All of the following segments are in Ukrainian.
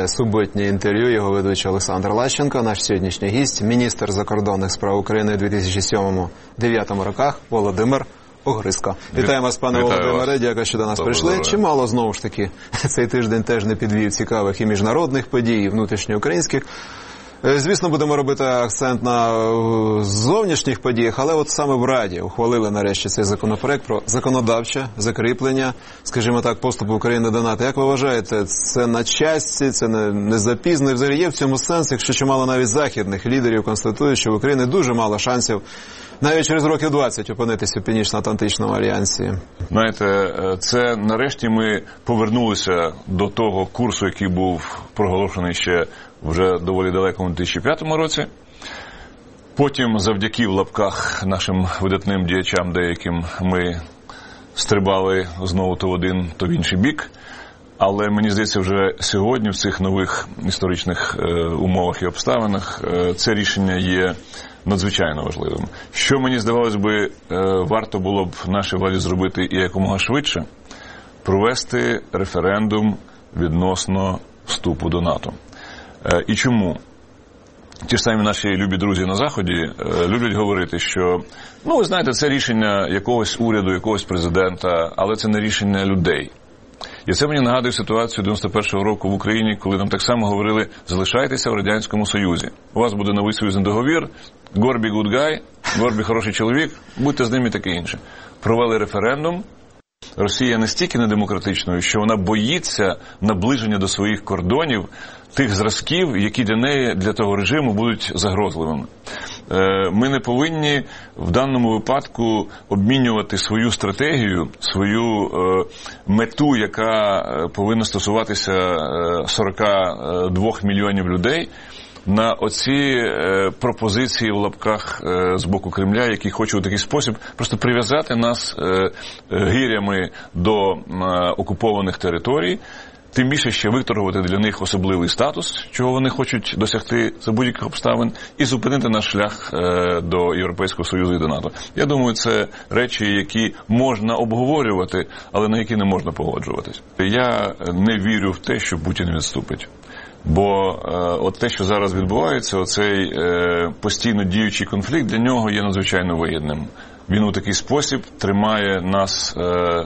Це суботнє інтерв'ю, його ведучий Олександр Лащенко, наш сьогоднішній гість, міністр закордонних справ України у 2007-2009 роках Володимир Огризко. Вітаємо вас, пане Володимире, дякую, що до нас прийшли. Чимало, знову ж таки, цей тиждень теж не підвів цікавих і міжнародних подій, і внутрішньоукраїнських. Звісно, будемо робити акцент на зовнішніх подіях, але от саме в Раді ухвалили нарешті цей законопроект про законодавче закріплення, скажімо так, поступу України до НАТО. Як ви вважаєте, це на часі, це не запізно? І взагалі є в цьому сенс, якщо чимало навіть західних лідерів констатують, що в Україні дуже мало шансів навіть через років 20 опинитися у Північно-Атлантичному альянсі? Знаєте, це нарешті ми повернулися до того курсу, який був проголошений ще вже доволі далеко у 2005 році. Потім, завдяки в лапках нашим видатним діячам деяким, ми стрибали знову то в один, то в інший бік. Але мені здається, вже сьогодні в цих нових історичних умовах і обставинах це рішення є надзвичайно важливим. Що, мені здавалось би, варто було б нашій владі зробити і якомога швидше – провести референдум відносно вступу до НАТО. І чому? Ті ж самі наші любі друзі на Заході люблять говорити, що, ви знаєте, це рішення якогось уряду, якогось президента, але це не рішення людей. І це мені нагадує ситуацію 91-го року в Україні, коли нам так само говорили: залишайтеся в Радянському Союзі. У вас буде новий союзний договір, Горбі good guy, Горбі хороший чоловік, будьте з ним і таке інше. Провели референдум. Росія настільки недемократичною, що вона боїться наближення до своїх кордонів тих зразків, які для неї, для того режиму, будуть загрозливими. Ми не повинні в даному випадку обмінювати свою стратегію, свою мету, яка повинна стосуватися 42 мільйонів людей, на оці пропозиції в лапках з боку Кремля, які хочуть у такий спосіб просто прив'язати нас гирями до окупованих територій, тим більше ще виторгувати для них особливий статус, чого вони хочуть досягти за будь-яких обставин, і зупинити наш шлях до Європейського Союзу і до НАТО. Я думаю, це речі, які можна обговорювати, але на які не можна погоджуватись. Я не вірю в те, що Путін відступить. Бо от те, що зараз відбувається, оцей постійно діючий конфлікт, для нього є надзвичайно вигідним. Він у такий спосіб тримає нас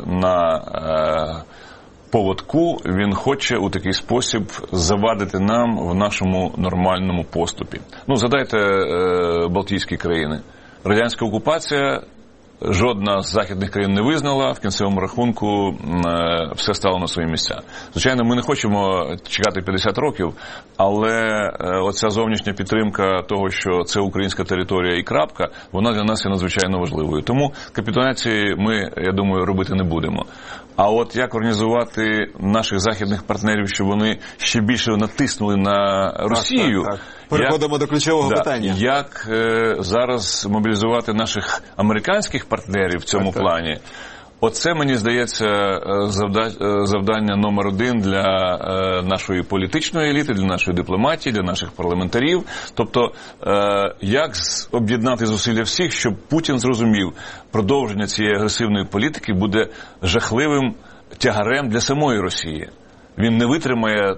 на поводку, він хоче у такий спосіб завадити нам в нашому нормальному поступі. Згадайте Балтійські країни. Радянська окупація жодна з західних країн не визнала, в кінцевому рахунку все стало на свої місця. Звичайно, ми не хочемо чекати 50 років, але оця зовнішня підтримка того, що це українська територія і крапка, вона для нас є надзвичайно важливою. Тому капітуляції ми, я думаю, робити не будемо. А от як організувати наших західних партнерів, щоб вони ще більше натиснули на Росію? Так. Переходимо до ключового питання. Як зараз мобілізувати наших американських партнерів в цьому плані? Оце, мені здається, завдання номер один для нашої політичної еліти, для нашої дипломатії, для наших парламентарів. Тобто, як об'єднати зусилля всіх, щоб Путін зрозумів, продовження цієї агресивної політики буде жахливим тягарем для самої Росії. Він не витримає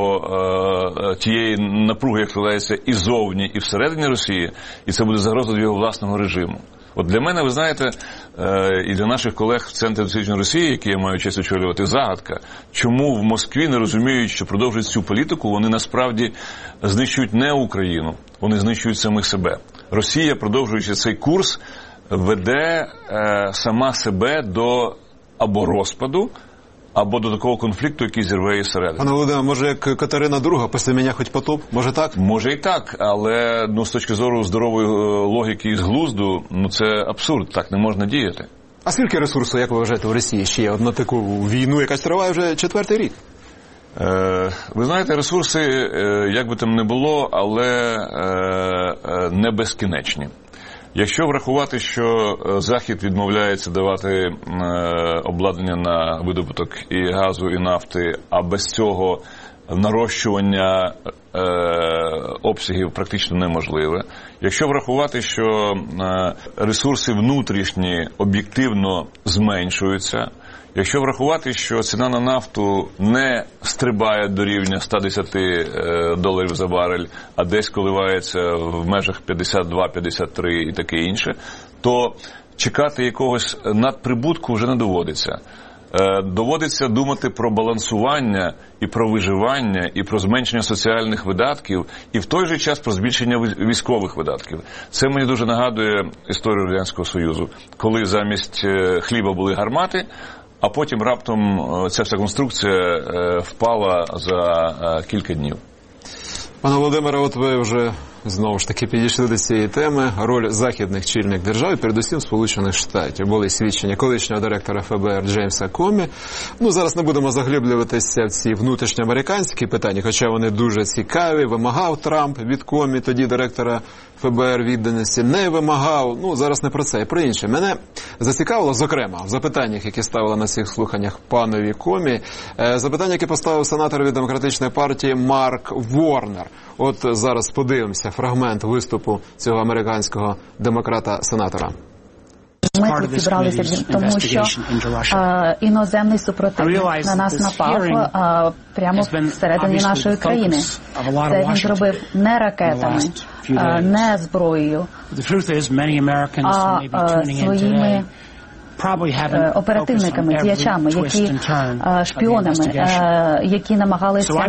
тієї напруги, як складається і зовні, і всередині Росії, і це буде загроза для його власного режиму. От для мене, ви знаєте, і для наших колег в Центрі досліджень Росії, які я маю честь очолювати, загадка, чому в Москві не розуміють, що продовжують цю політику, вони насправді знищують не Україну, вони знищують самих себе. Росія, продовжуючи цей курс, веде сама себе до або розпаду, або до такого конфлікту, який зірве її всередину. Пане Володимире, може як Катерина II, після мене хоч потоп? Може так? Може і так, але з точки зору здорової логіки і з глузду, це абсурд, так не можна діяти. А скільки ресурсу, як ви вважаєте, в Росії ще є на таку війну, яка триває вже 4-й рік? Ви знаєте, ресурси, як би там не було, але не безкінечні. Якщо врахувати, що Захід відмовляється давати обладнання на видобуток і газу, і нафти, а без цього нарощування обсягів практично неможливе. Якщо врахувати, що ресурси внутрішні об'єктивно зменшуються, Якщо врахувати, що ціна на нафту не стрибає до рівня $110 за барель, а десь коливається в межах 52-53 і таке інше, то чекати якогось надприбутку вже не доводиться. Доводиться думати про балансування і про виживання, і про зменшення соціальних видатків, і в той же час про збільшення військових видатків. Це мені дуже нагадує історію Радянського Союзу, коли замість хліба були гармати, а потім раптом ця вся конструкція впала за кілька днів. Пане Володимире, от ви вже знову ж таки підійшли до цієї теми. Роль західних чільних держав, передусім Сполучених Штатів. Були свідчення колишнього директора ФБР Джеймса Комі. Зараз не будемо заглиблюватися в ці внутрішньоамериканські питання, хоча вони дуже цікаві. Вимагав Трамп від Комі, тоді директора ФБР, відданості, не вимагав. Зараз не про це, а про інше. Мене зацікавило, зокрема, в запитаннях, які ставили на цих слуханнях панові Комі, запитання, яке поставив сенатор від Демократичної партії Марк Ворнер. От зараз подивимося фрагмент виступу цього американського демократа-сенатора. Ми тут зібралися, тому що іноземний супротивник на нас напав прямо всередині нашої країни. Це він зробив не ракетами, не зброєю, а своїми оперативниками, діячами, шпіонами, які намагалися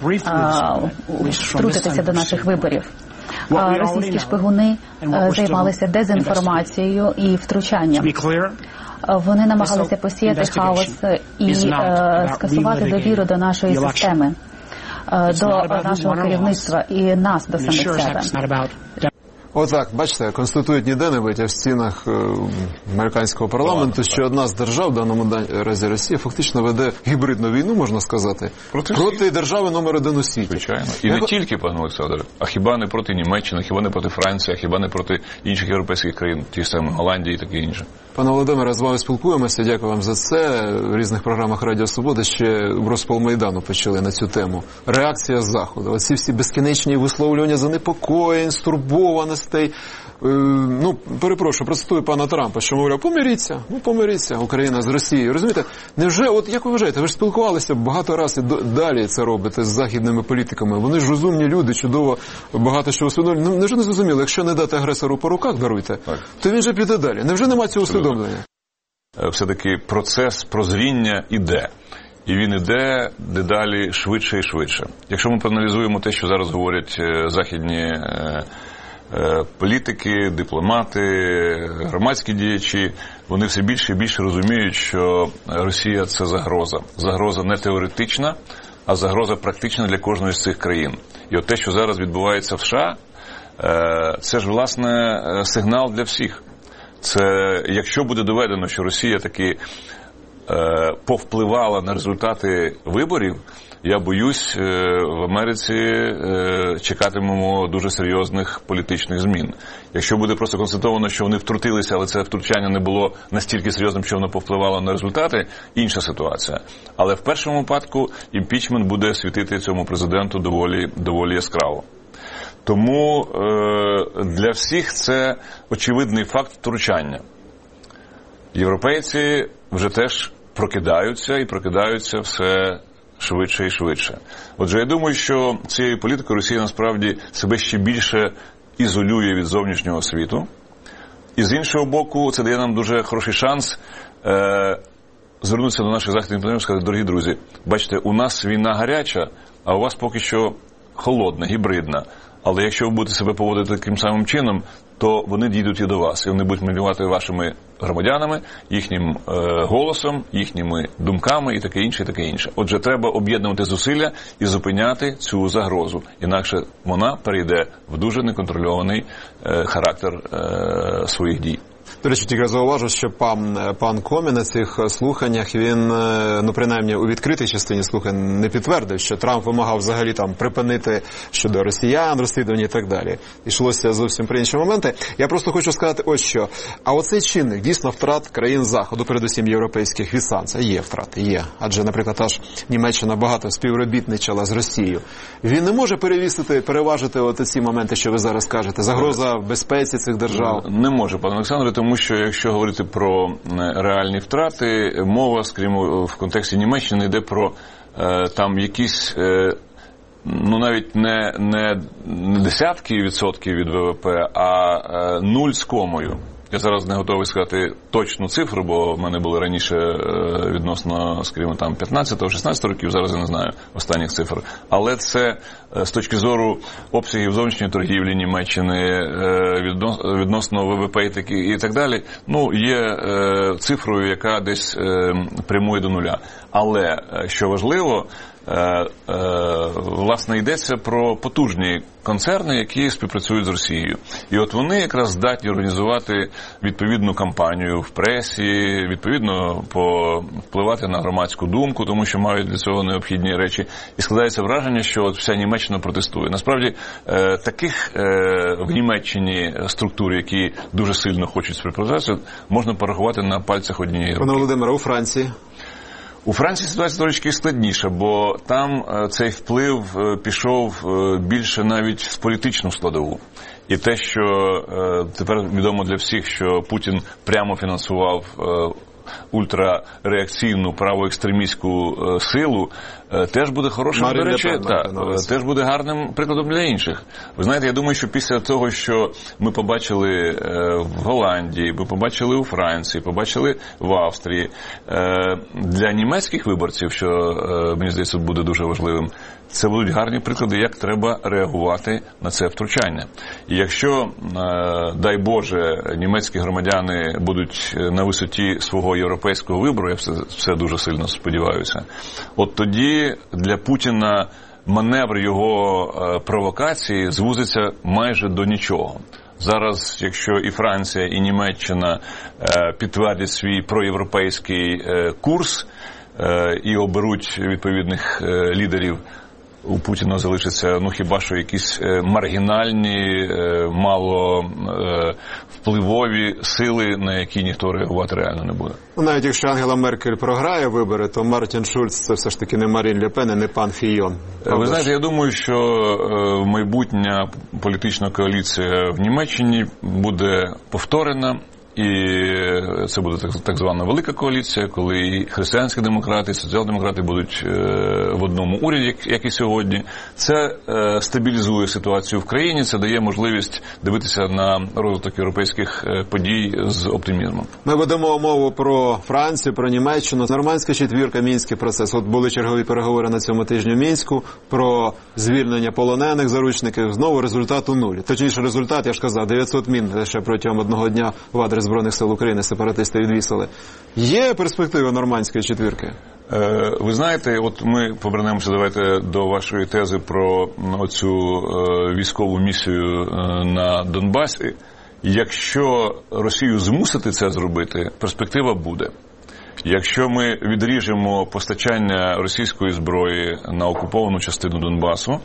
втрутитися до наших виборів. Російські шпигуни займалися дезінформацією і втручанням. Вони намагалися посіяти хаос і скасувати довіру до нашої системи, до нашого керівництва і нас, до самих себе. Отак, бачите, констатують ніде не бить, а в стінах американського парламенту, що одна з держав, в даному разі Росія, фактично веде гібридну війну, можна сказати, проти держави номер 1 у світі. Звичайно. І не тільки, пане Олександре, а хіба не проти Німеччини, хіба не проти Франції, а хіба не проти інших європейських країн, ті самі Голландії і таке інше. Пане Володимире, з вами спілкуємося, дякую вам за це. В різних програмах Радіо Свобода ще в розпал Майдану почали на цю тему. Реакція з Заходу. Оці всі безкінечні висловлювання занепокоєнь, стурбованостей. Перепрошую, процитую пана Трампа, що, мовляв, помиріться, Україна з Росією. Розумієте, невже, от як ви вважаєте, ви ж спілкувалися багато разів і далі це робите з західними політиками. Вони ж розумні люди, чудово, багато що усвідомлюють. Невже не зрозуміло, якщо не дати агресору по руках, даруйте, то він же піде далі. Невже немає цього усвідомлення? Все-таки процес прозріння іде. І він іде дедалі швидше і швидше. Якщо ми проаналізуємо те, що зараз говорять західні політики, дипломати, громадські діячі, вони все більше і більше розуміють, що Росія – це загроза. Загроза не теоретична, а загроза практична для кожної з цих країн. І от те, що зараз відбувається в США, це ж, власне, сигнал для всіх. Це, якщо буде доведено, що Росія таки повпливала на результати виборів, я боюсь, в Америці чекатимемо дуже серйозних політичних змін. Якщо буде просто констатовано, що вони втрутилися, але це втручання не було настільки серйозним, що воно повпливало на результати, інша ситуація. Але в першому випадку імпічмент буде світити цьому президенту доволі яскраво. Тому для всіх це очевидний факт втручання. Європейці вже теж прокидаються все швидше і швидше. Отже, я думаю, що цією політикою Росія насправді себе ще більше ізолює від зовнішнього світу. І з іншого боку, це дає нам дуже хороший шанс звернутися до наших західних партнерів і сказати: дорогі друзі, бачите, у нас війна гаряча, а у вас поки що холодна, гібридна. Але якщо ви будете себе поводити таким самим чином, то вони дійдуть і до вас. І вони будуть маніпулювати вашими громадянами, їхнім голосом, їхніми думками і таке інше, і таке інше. Отже, треба об'єднувати зусилля і зупиняти цю загрозу. Інакше вона перейде в дуже неконтрольований характер своїх дій. До речі, тільки зауважу, що пан Комі на цих слуханнях, він, принаймні у відкритій частині слухань не підтвердив, що Трамп вимагав взагалі припинити щодо росіян, розслідування і так далі. Йшлося зовсім про інші моменти. Я просто хочу сказати ось що. А оцей чинник, дійсно, втрат країн Заходу, передусім європейських, від санкцій. Є втрати, є. Адже, наприклад, аж Німеччина багато співробітничала з Росією. Він не може переважити ці моменти, що ви зараз кажете? Загроза безпеці цих держав? Не може, пане Олександре, тому що якщо говорити про реальні втрати, мова, скажімо, в контексті Німеччини йде про там якісь, ну навіть не десятки відсотків від ВВП, а 0 з комою. Я зараз не готовий сказати точну цифру, бо в мене були раніше відносно, скажімо, там 15-16 років, зараз я не знаю останніх цифр. Але це з точки зору обсягів зовнішньої торгівлі Німеччини, відносно ВВП і так далі, ну, є цифрою, яка десь прямує до нуля. Але, що важливо, власне, йдеться про потужні концерни, які співпрацюють з Росією. І от вони якраз здатні організувати відповідну кампанію в пресі, відповідно впливати на громадську думку, тому що мають для цього необхідні речі. І складається враження, що от вся Німеччина протестує. Насправді, таких в Німеччині структур, які дуже сильно хочуть співпрацювати, можна порахувати на пальцях однієї руки. Пане Володимире, у Франції? У Франції ситуація трошки складніша, бо там цей вплив пішов більше навіть в політичну складову. І те, що тепер відомо для всіх, що Путін прямо фінансував ультрареакційну правоекстремістську силу, теж буде хорошим, до речі, теж буде гарним прикладом для інших. Ви знаєте, я думаю, що після того, що ми побачили в Голландії, ми побачили у Франції, побачили в Австрії, для німецьких виборців, що, мені здається, буде дуже важливим, це будуть гарні приклади, як треба реагувати на це втручання. І якщо, дай Боже, німецькі громадяни будуть на висоті свого європейського вибору, я все дуже сильно сподіваюся, от тоді для Путіна маневр його провокації звузиться майже до нічого. Зараз, якщо і Франція, і Німеччина підтвердять свій проєвропейський курс і оберуть відповідних лідерів, у Путіна залишаться, ну, хіба що якісь маргінальні, мало впливові сили, на які ніхто реагувати реально не буде. Навіть якщо Ангела Меркель програє вибори, то Мартін Шульц – це все ж таки не Марін Ле Пен і не пан Фійон. Ви знаєте, я думаю, що майбутня політична коаліція в Німеччині буде повторена. І це буде так звана велика коаліція, коли і християнські демократи, і соціал-демократи будуть в одному уряді, як і сьогодні. Це стабілізує ситуацію в країні, це дає можливість дивитися на розвиток європейських подій з оптимізмом. Ми ведемо мову про Францію, про Німеччину. Нормандська четвірка, Мінський процес. От були чергові переговори на цьому тижні в Мінську про звільнення полонених заручників. Знову результату нуль. Точніше, результат, я ж казав, 900 мін лише протягом одного дня в адрес Збройних сил України сепаратисти відвісили. Є перспектива нормандської четвірки? Ви знаєте, от ми повернемося, давайте, до вашої тези про оцю військову місію на Донбасі. Якщо Росію змусити це зробити, перспектива буде. Якщо ми відріжемо постачання російської зброї на окуповану частину Донбасу,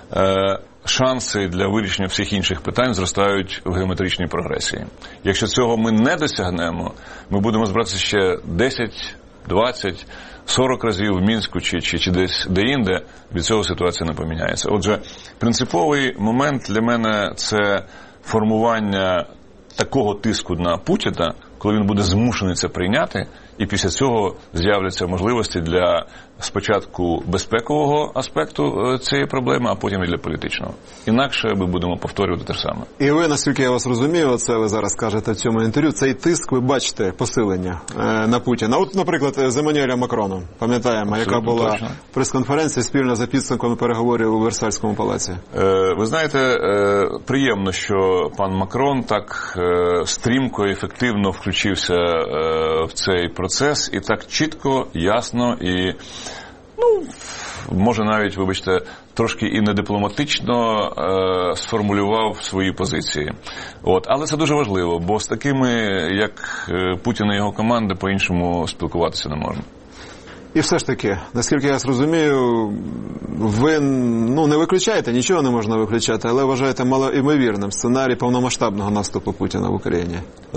шанси для вирішення всіх інших питань зростають в геометричній прогресії. Якщо цього ми не досягнемо, ми будемо збиратися ще 10, 20, 40 разів в Мінську чи десь де-інде, від цього ситуація не поміняється. Отже, принциповий момент для мене – це формування такого тиску на Путіна, коли він буде змушений це прийняти, і після цього з'являться можливості для спочатку безпекового аспекту цієї проблеми, а потім і для політичного. Інакше ми будемо повторювати те ж саме. І ви, наскільки я вас розумію, оце ви зараз кажете в цьому інтерв'ю, цей тиск, ви бачите посилення на Путіна. От, наприклад, з Еммануелем Макроном, пам'ятаємо, яка була прес-конференція спільно за підсумками переговорів у Версальському палаці. Ви знаєте, приємно, що пан Макрон так стрімко і ефективно включився в цей процес і так чітко, ясно і, ну, може навіть, вибачте, трошки і недипломатично сформулював свої позиції. От. Але це дуже важливо, бо з такими, як Путін і його команда, по-іншому спілкуватися не можна. І все ж таки, наскільки я зрозумію, ви не виключаєте, нічого не можна виключати, але вважаєте малоймовірним сценарій повномасштабного наступу Путіна в Україні.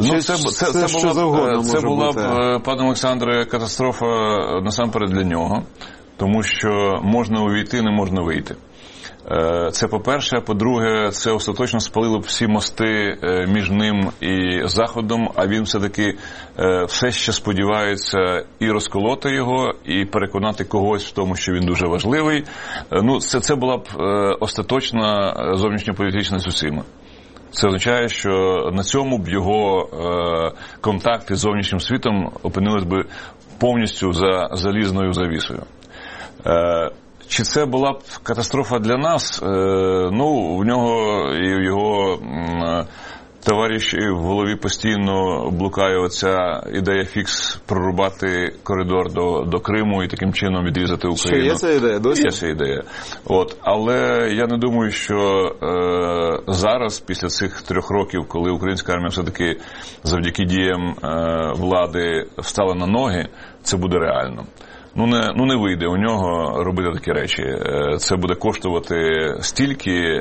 Це була б, пане Олександре, катастрофа насамперед для нього, тому що можна увійти, не можна вийти. Це по-перше. По-друге, це остаточно спалило б всі мости між ним і Заходом, а він все-таки все ще сподівається і розколоти його, і переконати когось в тому, що він дуже важливий. Ну, це була б остаточна зовнішньополітична Цусима. Це означає, що на цьому б його контакти з зовнішнім світом опинились би повністю за залізною завісою. Чи це була б катастрофа для нас? Ну, в нього і в його товариші в голові постійно блукає оця ідея фікс прорубати коридор до Криму і таким чином відрізати Україну. Що є ця ідея? Досі? Є ця ідея. Але я не думаю, що зараз, після цих 3 років, коли українська армія все-таки завдяки діям влади встала на ноги, це буде реально. Ну не вийде у нього робити такі речі. Це буде коштувати стільки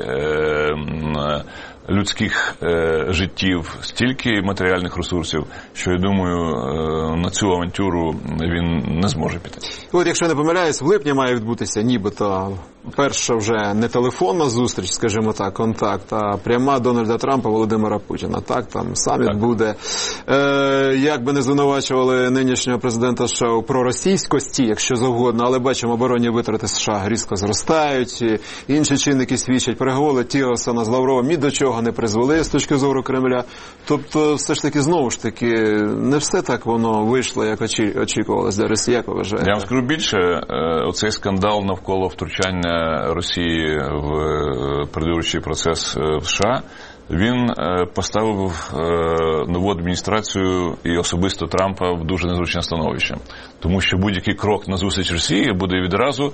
людських життів, стільки матеріальних ресурсів, що, я думаю, на цю авантюру він не зможе піти. От, якщо не помиляюсь, в липні має відбутися нібито перша вже не телефонна зустріч, скажімо так, контакт, а пряма Дональда Трампа, Володимира Путіна. Так, там саміт буде. Як би не звинувачували нинішнього президента США у проросійськості, якщо завгодно, але бачимо, оборонні витрати США різко зростають, інші чинники свідчать, переговори Тілерсона з Лавровим ні до чого не призвели з точки зору Кремля. Тобто, все ж таки, знову ж таки, не все так воно вийшло, як очікувалось для Росії, як ви вважаєте? Я вам скажу більше, оцей скандал навколо втручання Росії в передвиборчий процес в США, він поставив нову адміністрацію і особисто Трампа в дуже незручне становище. Тому що будь-який крок на зустріч Росії буде відразу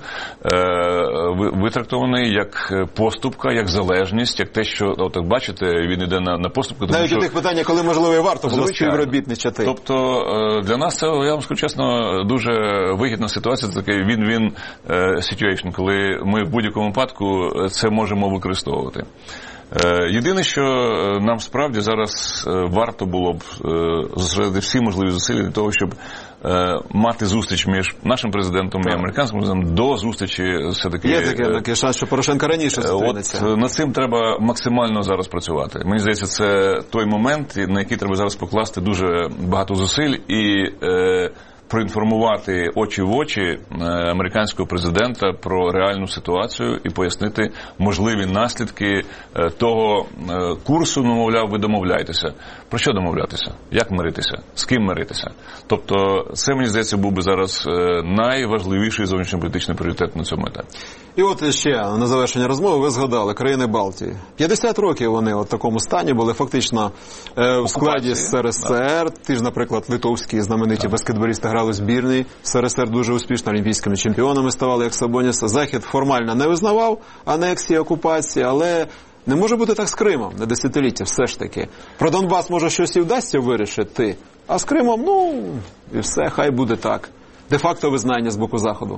витрактований як поступка, як залежність, як те, що, от бачите, він йде на поступку. Навіть що... у тих питаннях, коли, можливо, і варто було співробітничати. Тобто, для нас це, я вам скажу чесно, дуже вигідна ситуація, це такий win-win situation, коли ми в будь-якому випадку це можемо використовувати. Єдине, що нам справді зараз варто було б зосередити всі можливі зусилля для того, щоб мати зустріч між нашим президентом і американським президентом до зустрічі все-таки... Є такий шанс, що Порошенко раніше зустрінеться. От над цим треба максимально зараз працювати. Мені здається, це той момент, на який треба зараз покласти дуже багато зусиль і проінформувати очі в очі американського президента про реальну ситуацію і пояснити можливі наслідки того курсу, ну, мовляв, ви домовляєтеся. Про що домовлятися? Як миритися? З ким миритися? Тобто, це, мені здається, був би зараз найважливіший зовнішньополітичний пріоритет на цьому етапі. І от ще на завершення розмови ви згадали країни Балтії. 50 років вони в такому стані були фактично в складі СРСР. Ті ж, наприклад, литовські знамениті баскетболісти грали в збірній. СРСР дуже успішно олімпійськими чемпіонами ставали, як Сабоніс. Захід формально не визнавав анексії, окупації, але не може бути так з Кримом на десятиліття все ж таки. Про Донбас, може, щось і вдасться вирішити, а з Кримом, ну, і все, хай буде так. Де-факто визнання з боку Заходу.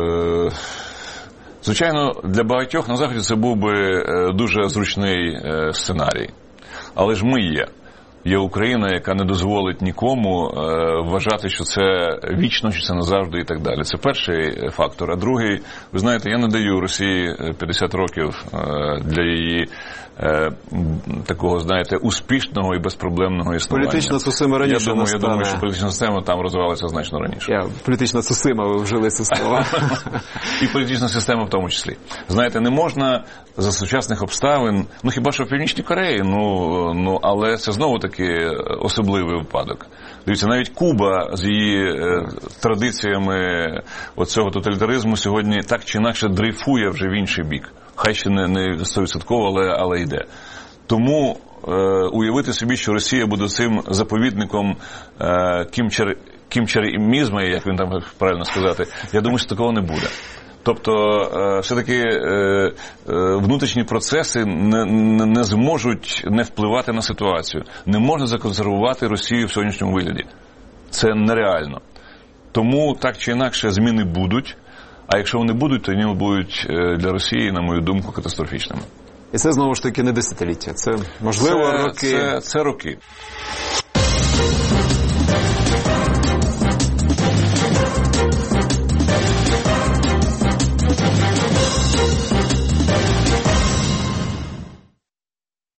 Звичайно, для багатьох на Заході це був би дуже зручний сценарій. Але ж ми є. Є Україна, яка не дозволить нікому вважати, що це вічно, що це назавжди і так далі. Це перший фактор. А другий, ви знаєте, я не даю Росії 50 років для її такого, знаєте, успішного і безпроблемного існування. Політична Цусима раніше Я думаю, що політична система там розвивалася значно раніше. Політична Цусима, ви вжили ці слова. І політична система в тому числі. Знаєте, не можна за сучасних обставин, ну хіба що в Північній Кореї, але це знову таки особливий випадок. Дивіться, навіть Куба з її традиціями оцього тоталітаризму сьогодні так чи інакше дрейфує вже в інший бік. Хай ще не 100%, але йде. Тому уявити собі, що Росія буде цим заповідником кімчарімізму, як він там правильно сказати, я думаю, що такого не буде. Тобто, все-таки внутрішні процеси не зможуть не впливати на ситуацію. Не можна законсервувати Росію в сьогоднішньому вигляді. Це нереально. Тому, так чи інакше, зміни будуть. А якщо вони будуть, то вони будуть для Росії, на мою думку, катастрофічними. І це, знову ж таки, не десятиліття. Це, можливо, роки. Це роки.